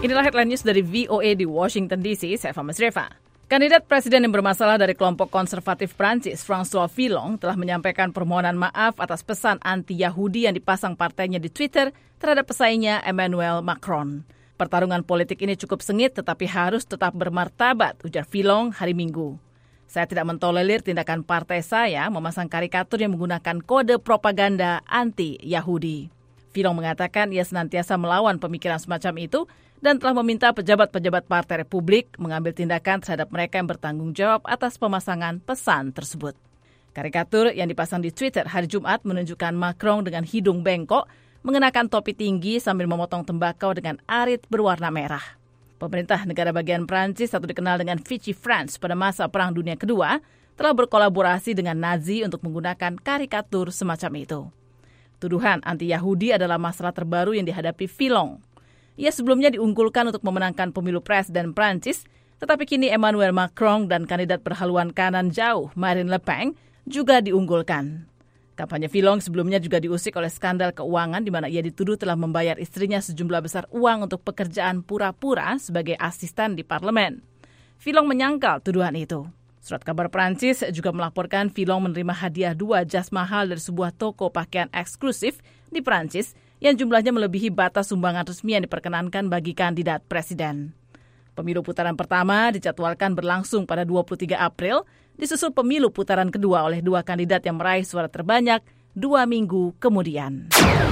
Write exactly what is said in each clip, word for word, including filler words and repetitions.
Inilah headline news dari V O A di Washington D C, saya Fama Sreva. Kandidat presiden yang bermasalah dari kelompok konservatif Prancis, François Fillon, telah menyampaikan permohonan maaf atas pesan anti-Yahudi yang dipasang partainya di Twitter terhadap pesaingnya Emmanuel Macron. Pertarungan politik ini cukup sengit tetapi harus tetap bermartabat, ujar Fillon hari Minggu. Saya tidak mentolerir tindakan partai saya memasang karikatur yang menggunakan kode propaganda anti-Yahudi. Fillon mengatakan ia senantiasa melawan pemikiran semacam itu dan telah meminta pejabat-pejabat Partai Republik mengambil tindakan terhadap mereka yang bertanggung jawab atas pemasangan pesan tersebut. Karikatur yang dipasang di Twitter hari Jumat menunjukkan Macron dengan hidung bengkok, mengenakan topi tinggi sambil memotong tembakau dengan arit berwarna merah. Pemerintah negara bagian Prancis atau dikenal dengan Vichy France pada masa Perang Dunia Kedua telah berkolaborasi dengan Nazi untuk menggunakan karikatur semacam itu. Tuduhan anti-Yahudi adalah masalah terbaru yang dihadapi Fillon. Ia sebelumnya diunggulkan untuk memenangkan pemilu presiden Prancis, tetapi kini Emmanuel Macron dan kandidat berhaluan kanan jauh Marine Le Pen juga diunggulkan. Kampanye Fillon sebelumnya juga diusik oleh skandal keuangan di mana ia dituduh telah membayar istrinya sejumlah besar uang untuk pekerjaan pura-pura sebagai asisten di parlemen. Fillon menyangkal tuduhan itu. Surat kabar Prancis juga melaporkan Fillon menerima hadiah dua jas mahal dari sebuah toko pakaian eksklusif di Prancis yang jumlahnya melebihi batas sumbangan resmi yang diperkenankan bagi kandidat presiden. Pemilu putaran pertama dijadwalkan berlangsung pada dua puluh tiga April, disusul pemilu putaran kedua oleh dua kandidat yang meraih suara terbanyak dua minggu kemudian.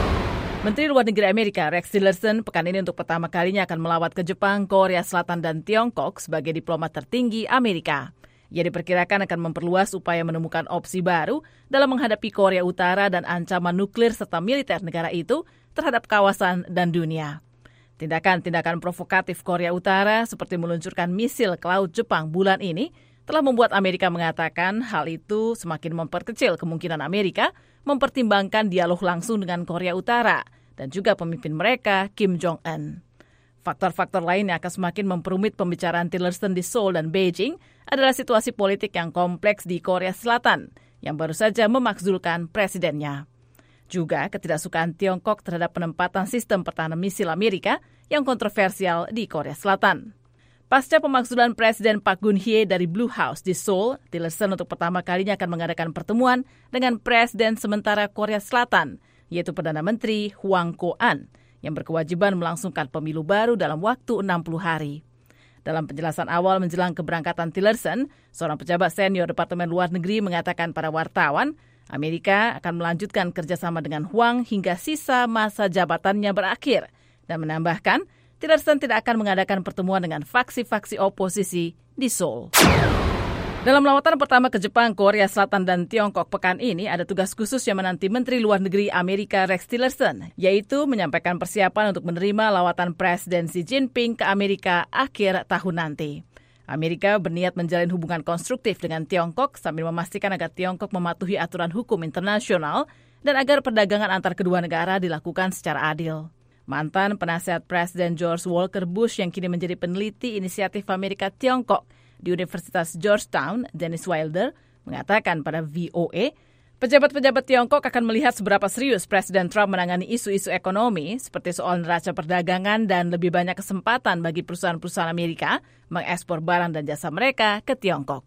Menteri Luar Negeri Amerika Rex Tillerson pekan ini untuk pertama kalinya akan melawat ke Jepang, Korea Selatan, dan Tiongkok sebagai diplomat tertinggi Amerika. Ia diperkirakan akan memperluas upaya menemukan opsi baru dalam menghadapi Korea Utara dan ancaman nuklir serta militer negara itu terhadap kawasan dan dunia. Tindakan-tindakan provokatif Korea Utara seperti meluncurkan misil ke Laut Jepang bulan ini telah membuat Amerika mengatakan hal itu semakin memperkecil kemungkinan Amerika mempertimbangkan dialog langsung dengan Korea Utara dan juga pemimpin mereka Kim Jong-un. Faktor-faktor lain yang akan semakin memperumit pembicaraan Tillerson di Seoul dan Beijing adalah situasi politik yang kompleks di Korea Selatan yang baru saja memakzulkan presidennya. Juga ketidaksukaan Tiongkok terhadap penempatan sistem pertahanan misil Amerika yang kontroversial di Korea Selatan. Pasca pemakzulan Presiden Park Geun-hye dari Blue House di Seoul, Tillerson untuk pertama kalinya akan mengadakan pertemuan dengan Presiden sementara Korea Selatan, yaitu Perdana Menteri Hwang Kyo-an, yang berkewajiban melangsungkan pemilu baru dalam waktu enam puluh hari. Dalam penjelasan awal menjelang keberangkatan Tillerson, seorang pejabat senior Departemen Luar Negeri mengatakan pada wartawan, Amerika akan melanjutkan kerjasama dengan Hwang hingga sisa masa jabatannya berakhir, dan menambahkan, Tillerson tidak akan mengadakan pertemuan dengan faksi-faksi oposisi di Seoul. Dalam lawatan pertama ke Jepang, Korea Selatan, dan Tiongkok pekan ini, ada tugas khusus yang menanti Menteri Luar Negeri Amerika Rex Tillerson, yaitu menyampaikan persiapan untuk menerima lawatan Presiden Xi Jinping ke Amerika akhir tahun nanti. Amerika berniat menjalin hubungan konstruktif dengan Tiongkok sambil memastikan agar Tiongkok mematuhi aturan hukum internasional dan agar perdagangan antar kedua negara dilakukan secara adil. Mantan penasihat Presiden George Walker Bush yang kini menjadi peneliti inisiatif Amerika Tiongkok di Universitas Georgetown, Dennis Wilder, mengatakan pada V O A, pejabat-pejabat Tiongkok akan melihat seberapa serius Presiden Trump menangani isu-isu ekonomi seperti soal neraca perdagangan dan lebih banyak kesempatan bagi perusahaan-perusahaan Amerika mengekspor barang dan jasa mereka ke Tiongkok.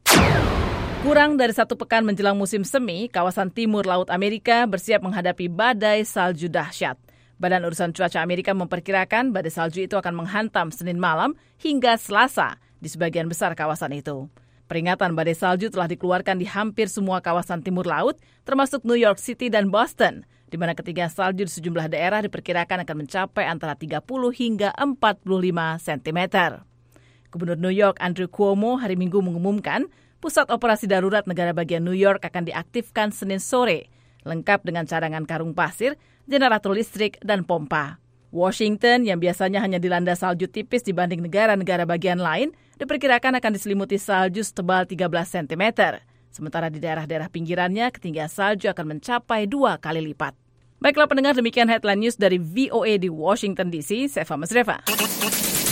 Kurang dari satu pekan menjelang musim semi, kawasan timur Laut Amerika bersiap menghadapi badai salju dahsyat. Badan Urusan Cuaca Amerika memperkirakan badai salju itu akan menghantam Senin malam hingga Selasa di sebagian besar kawasan itu. Peringatan badai salju telah dikeluarkan di hampir semua kawasan timur laut, termasuk New York City dan Boston, di mana ketinggian salju di sejumlah daerah diperkirakan akan mencapai antara tiga puluh hingga empat puluh lima sentimeter. Gubernur New York Andrew Cuomo hari Minggu mengumumkan pusat operasi darurat negara bagian New York akan diaktifkan Senin sore, lengkap dengan cadangan karung pasir, generator listrik, dan pompa. Washington, yang biasanya hanya dilanda salju tipis dibanding negara-negara bagian lain, diperkirakan akan diselimuti salju setebal tiga belas sentimeter. Sementara di daerah-daerah pinggirannya, ketinggian salju akan mencapai dua kali lipat. Baiklah pendengar, demikian headline news dari V O A di Washington D C. Saya Fama Sreva.